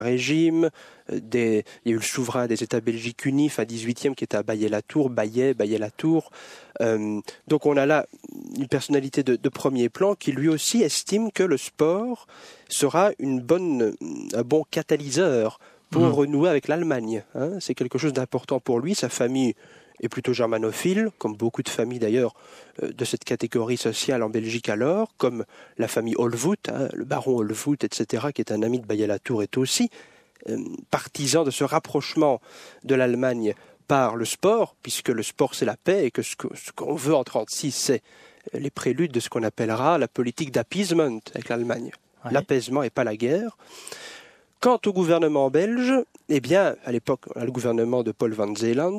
régime, il y a eu le souverain des États belgiques unis, fin 18e, qui était à Baillet-Latour, Baillet-Latour. Donc on a là une personnalité de premier plan qui lui aussi estime que le sport sera un bon catalyseur pour renouer avec l'Allemagne. C'est quelque chose d'important pour lui. Sa famille est plutôt germanophile, comme beaucoup de familles d'ailleurs de cette catégorie sociale en Belgique alors, comme la famille Olvoet, le baron Olvoet, etc., qui est un ami de Baillet-Latour, est aussi partisan de ce rapprochement de l'Allemagne par le sport, puisque le sport c'est la paix, et que ce qu'on veut en 1936, c'est les préludes de ce qu'on appellera la politique d'appeasement avec l'Allemagne. Ouais. L'apaisement et pas la guerre. Quant au gouvernement belge, eh bien, à l'époque, le gouvernement de Paul van Zeeland,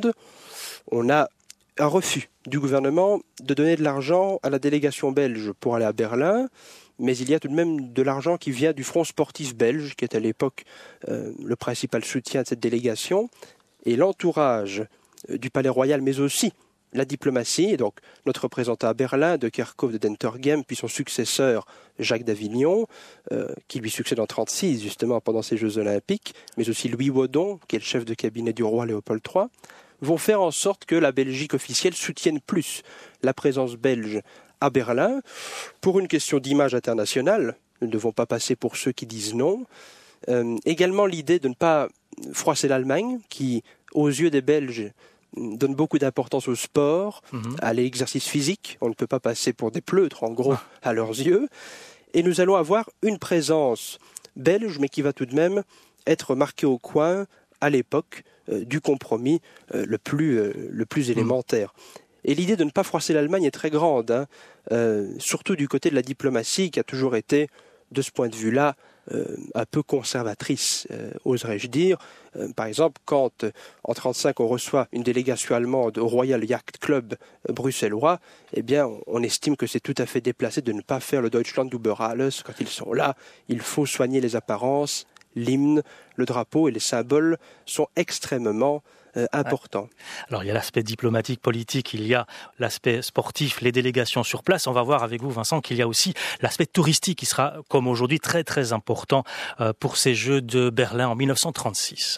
on a un refus du gouvernement de donner de l'argent à la délégation belge pour aller à Berlin, mais il y a tout de même de l'argent qui vient du Front sportif belge, qui est à l'époque le principal soutien de cette délégation, et l'entourage du Palais Royal, mais aussi la diplomatie, et donc notre représentant à Berlin, de Kerkhoff, de Dentergem, puis son successeur, Jacques d'Avignon, qui lui succède en 1936, justement, pendant ces Jeux Olympiques, mais aussi Louis Waudon, qui est le chef de cabinet du roi Léopold III, vont faire en sorte que la Belgique officielle soutienne plus la présence belge à Berlin, pour une question d'image internationale. Nous ne devons pas passer pour ceux qui disent non. Également l'idée de ne pas froisser l'Allemagne, qui, aux yeux des Belges, donne beaucoup d'importance au sport, à l'exercice physique. On ne peut pas passer pour des pleutres, en gros, à leurs yeux. Et nous allons avoir une présence belge, mais qui va tout de même être marquée au coin, à l'époque, du compromis le plus élémentaire. Et l'idée de ne pas froisser l'Allemagne est très grande, surtout du côté de la diplomatie, qui a toujours été, de ce point de vue-là, un peu conservatrice, oserais-je dire. Par exemple, quand en 1935 on reçoit une délégation allemande au Royal Yacht Club bruxellois, eh bien on estime que c'est tout à fait déplacé de ne pas faire le Deutschland über alles. Quand ils sont là, il faut soigner les apparences, l'hymne, le drapeau et les symboles sont extrêmement important. Alors il y a l'aspect diplomatique, politique, il y a l'aspect sportif, les délégations sur place. On va voir avec vous, Vincent, qu'il y a aussi l'aspect touristique qui sera, comme aujourd'hui, très très important pour ces Jeux de Berlin en 1936.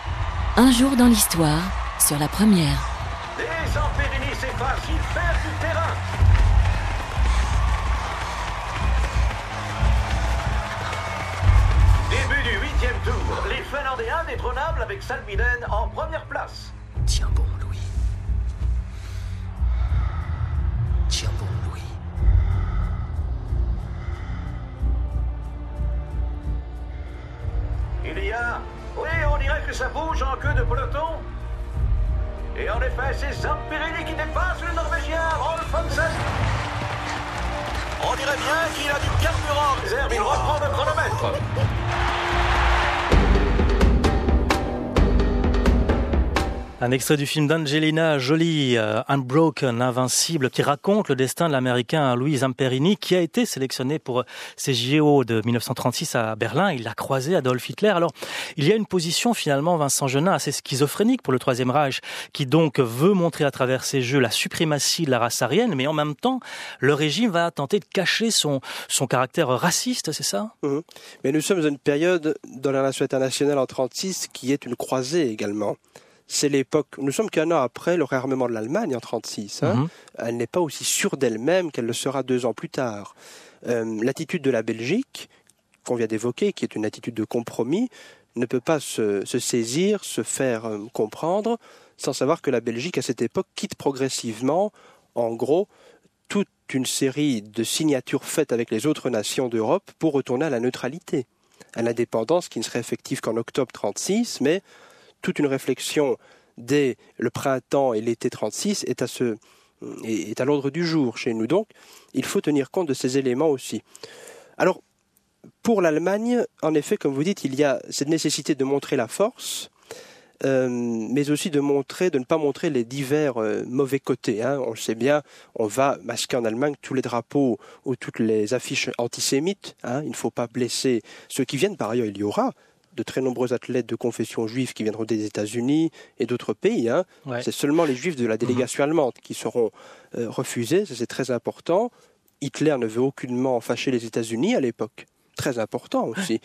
Un jour dans l'histoire, sur la première. Les Ampérini s'effacent, ils perdent du terrain. Début du 8e tour, les Finlandais indétrônables avec Salminen en première place. Tiens bon, Louis. Tiens bon, Louis. Il y a... Oui, on dirait que ça bouge en queue de peloton. Et en effet, c'est Zamperini qui dépasse le Norvégien Rolf Hansen. On dirait bien qu'il a du carburant en réserve. Il reprend le chronomètre. Un extrait du film d'Angelina Jolie, Unbroken, Invincible, qui raconte le destin de l'Américain Louis Zamperini, qui a été sélectionné pour ces JO de 1936 à Berlin. Il a croisé Adolf Hitler. Alors, il y a une position finalement, Vincent Genin, assez schizophrénique pour le Troisième Reich, qui donc veut montrer à travers ces Jeux la suprématie de la race aryenne, mais en même temps, le régime va tenter de cacher son caractère raciste, c'est ça ? Mais nous sommes à une période dans la relation internationale en 1936 qui est une croisée également. C'est l'époque, nous sommes qu'un an après le réarmement de l'Allemagne en 1936. Elle n'est pas aussi sûre d'elle-même qu'elle le sera 2 ans plus tard. L'attitude de la Belgique, qu'on vient d'évoquer, qui est une attitude de compromis, ne peut pas se saisir, se faire comprendre, sans savoir que la Belgique, à cette époque, quitte progressivement, en gros, toute une série de signatures faites avec les autres nations d'Europe pour retourner à la neutralité, à l'indépendance qui ne serait effective qu'en octobre 1936, mais toute une réflexion dès le printemps et l'été 1936 est à l'ordre du jour chez nous. Donc, il faut tenir compte de ces éléments aussi. Alors, pour l'Allemagne, en effet, comme vous dites, il y a cette nécessité de montrer la force, mais aussi de ne pas montrer les divers mauvais côtés. On le sait bien, on va masquer en Allemagne tous les drapeaux ou toutes les affiches antisémites. Il ne faut pas blesser ceux qui viennent. Par ailleurs, il y aura de très nombreux athlètes de confession juive qui viendront des États-Unis et d'autres pays. Ouais. C'est seulement les juifs de la délégation allemande qui seront refusés, ça c'est très important. Hitler ne veut aucunement fâcher les États-Unis à l'époque. très important aussi.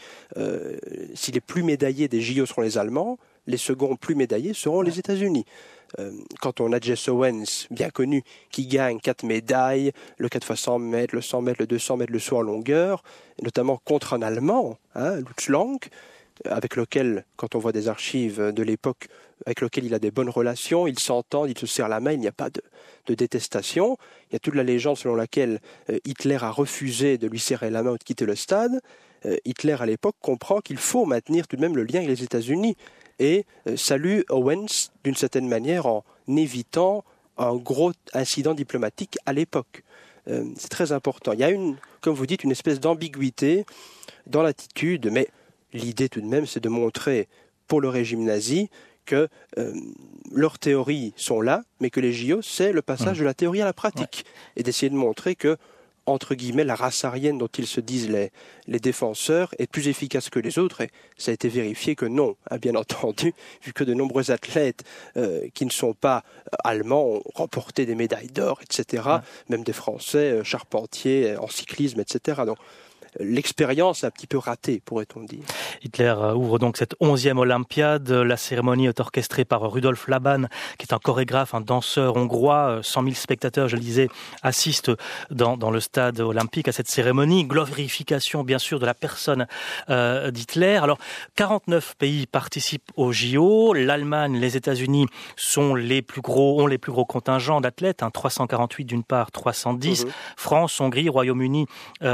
Si les plus médaillés des JO seront les Allemands, les seconds plus médaillés seront les États-Unis. Quand on a Jess Owens, bien connu, qui gagne 4 médailles, le 4x100 mètres, le 100 mètres, le 200 mètres, le saut en longueur, notamment contre un Allemand, Lutz Lang, avec lequel, quand on voit des archives de l'époque, avec lequel il a des bonnes relations, ils s'entendent, ils se serrent la main, il n'y a pas de détestation. Il y a toute la légende selon laquelle Hitler a refusé de lui serrer la main ou de quitter le stade. Hitler, à l'époque, comprend qu'il faut maintenir tout de même le lien avec les États-Unis et salue Owens d'une certaine manière en évitant un gros incident diplomatique à l'époque. C'est très important. Il y a comme vous dites, une espèce d'ambiguïté dans l'attitude, mais l'idée tout de même, c'est de montrer pour le régime nazi que leurs théories sont là, mais que les JO, c'est le passage de la théorie à la pratique. Et d'essayer de montrer que, entre guillemets, la race aryenne dont ils se disent les défenseurs est plus efficace que les autres. Et ça a été vérifié que non, bien entendu, vu que de nombreux athlètes qui ne sont pas allemands ont remporté des médailles d'or, etc. Même des Français, charpentiers, en cyclisme, etc. Donc, l'expérience a un petit peu ratée, pourrait-on dire. Hitler ouvre donc cette 11e Olympiade. La cérémonie est orchestrée par Rudolf Laban, qui est un chorégraphe, un danseur hongrois. 100 000 spectateurs, je le disais, assistent dans le stade olympique à cette cérémonie. Glorification, bien sûr, de la personne d'Hitler. Alors, 49 pays participent aux JO. L'Allemagne, les États-Unis ont les plus gros contingents d'athlètes, 348 d'une part, 310. France, Hongrie, Royaume-Uni,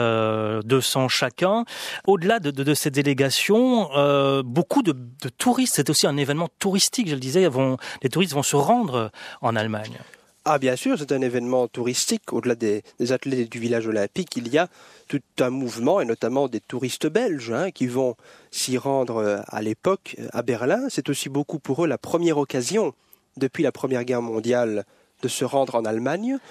200 chacun. Au-delà de ces délégations, beaucoup de touristes, c'est aussi un événement touristique, je le disais, les touristes vont se rendre en Allemagne. Ah bien sûr, c'est un événement touristique. Au-delà des athlètes du village olympique, il y a tout un mouvement, et notamment des touristes belges qui vont s'y rendre à l'époque à Berlin. C'est aussi beaucoup pour eux la première occasion, depuis la Première Guerre mondiale, de se rendre en Allemagne.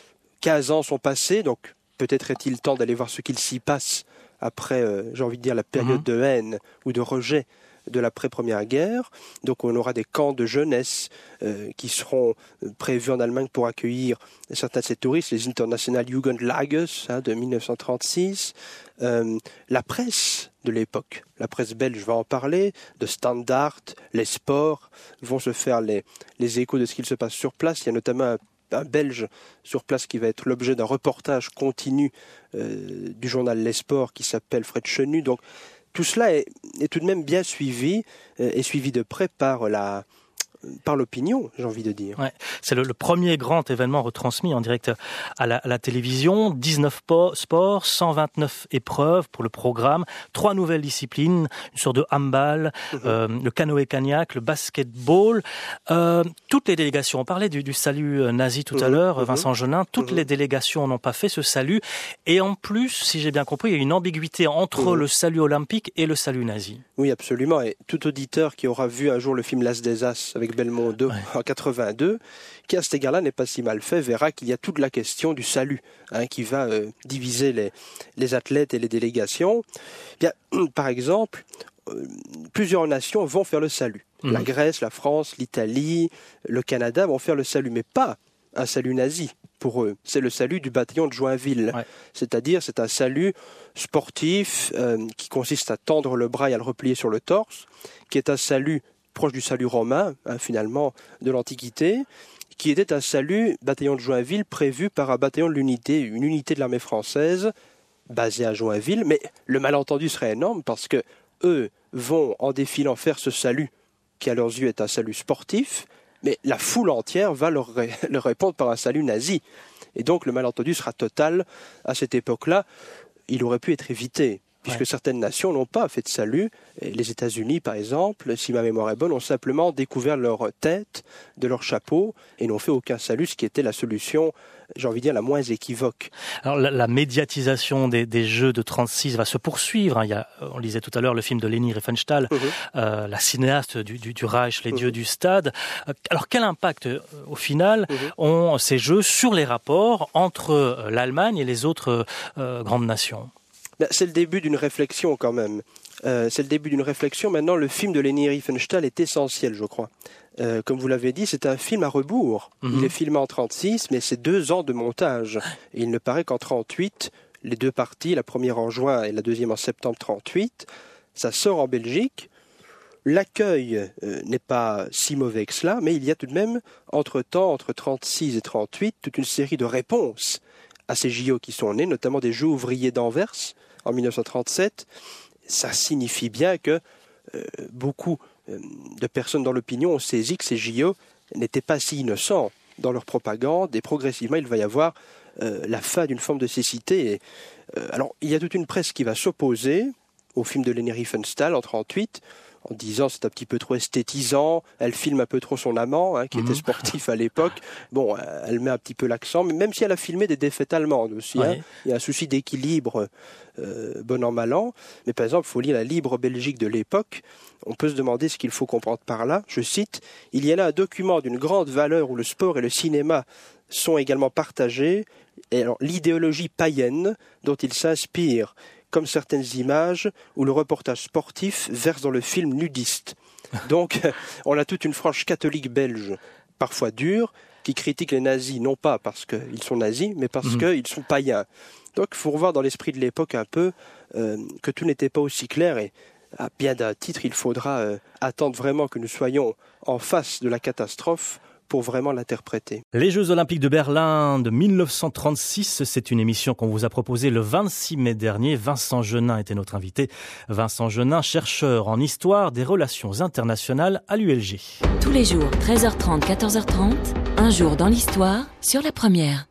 15 ans sont passés, donc peut-être est-il temps d'aller voir ce qu'il s'y passe après, j'ai envie de dire, la période de haine ou de rejet de l'après-première guerre. Donc on aura des camps de jeunesse qui seront prévus en Allemagne pour accueillir certains de ces touristes, les International Jugendlager de 1936. La presse de l'époque, la presse belge va en parler, de Standard, les sports vont se faire les échos de ce qu'il se passe sur place. Il y a notamment un Belge sur place qui va être l'objet d'un reportage continu du journal Les Sports qui s'appelle Fred Chenu. Donc tout cela est tout de même bien suivi et suivi de près par l'opinion, j'ai envie de dire. Ouais, c'est le premier grand événement retransmis en direct à la télévision. 19 sports, 129 épreuves pour le programme, 3 nouvelles disciplines, une sorte de handball, le canoë-kayak, le basketball. Toutes les délégations, on parlait du salut nazi tout à l'heure, Vincent Genin, toutes les délégations n'ont pas fait ce salut. Et en plus, si j'ai bien compris, il y a une ambiguïté entre le salut olympique et le salut nazi. Oui, absolument. Et tout auditeur qui aura vu un jour le film L'As des As avec Belmondo en 82, qui à cet égard-là n'est pas si mal fait, verra qu'il y a toute la question du salut qui va diviser les athlètes et les délégations. Bien, par exemple, plusieurs nations vont faire le salut. La Grèce, la France, l'Italie, le Canada vont faire le salut, mais pas un salut nazi pour eux. C'est le salut du bataillon de Joinville. C'est-à-dire, c'est un salut sportif qui consiste à tendre le bras et à le replier sur le torse, qui est un salut proche du salut romain, finalement, de l'Antiquité, qui était un salut bataillon de Joinville prévu par un bataillon de l'unité, une unité de l'armée française basée à Joinville. Mais le malentendu serait énorme parce que eux vont, en défilant, faire ce salut qui, à leurs yeux, est un salut sportif, mais la foule entière va leur répondre par un salut nazi. Et donc, le malentendu sera total à cette époque-là. Il aurait pu être évité, puisque certaines nations n'ont pas fait de salut. Et les États-Unis, par exemple, si ma mémoire est bonne, ont simplement découvert leur tête de leur chapeau et n'ont fait aucun salut, ce qui était la solution, j'ai envie de dire, la moins équivoque. Alors la médiatisation des Jeux de 36 va se poursuivre. On lisait tout à l'heure le film de Leni Riefenstahl, la cinéaste du Reich, les dieux du stade. Alors quel impact, au final, ont ces Jeux sur les rapports entre l'Allemagne et les autres grandes nations ? C'est le début d'une réflexion quand même. C'est le début d'une réflexion. Maintenant, le film de Leni Riefenstahl est essentiel, je crois. Comme vous l'avez dit, c'est un film à rebours. Il est filmé en 36, mais c'est 2 ans de montage. Et il ne paraît qu'en 38, les deux parties, la première en juin et la deuxième en septembre 1938. Ça sort en Belgique. L'accueil n'est pas si mauvais que cela, mais il y a tout de même, entre-temps, entre 1936 et 1938, toute une série de réponses à ces JO qui sont nés, notamment des Jeux ouvriers d'Anvers en 1937. Ça signifie bien que beaucoup de personnes dans l'opinion ont saisi que ces JO n'étaient pas si innocents dans leur propagande, et progressivement il va y avoir la fin d'une forme de cécité. Alors il y a toute une presse qui va s'opposer au film de Leni Riefenstahl en 1938, en disant c'est un petit peu trop esthétisant, elle filme un peu trop son amant, qui était sportif à l'époque. Bon, elle met un petit peu l'accent, mais même si elle a filmé des défaites allemandes aussi, il y a un souci d'équilibre, bon an, mal an. Mais par exemple, il faut lire la Libre Belgique de l'époque. On peut se demander ce qu'il faut comprendre par là. Je cite, « Il y a là un document d'une grande valeur où le sport et le cinéma sont également partagés, et alors l'idéologie païenne dont il s'inspire, comme certaines images où le reportage sportif verse dans le film nudiste. » Donc, on a toute une frange catholique belge, parfois dure, qui critique les nazis, non pas parce qu'ils sont nazis, mais parce qu'ils sont païens. Donc, il faut revoir dans l'esprit de l'époque un peu que tout n'était pas aussi clair, et à bien d'un titre, il faudra attendre vraiment que nous soyons en face de la catastrophe pour vraiment l'interpréter. Les Jeux Olympiques de Berlin de 1936, c'est une émission qu'on vous a proposée le 26 mai dernier. Vincent Genin était notre invité. Vincent Genin, chercheur en histoire des relations internationales à l'ULG. Tous les jours, 13h30, 14h30, un jour dans l'histoire sur la première.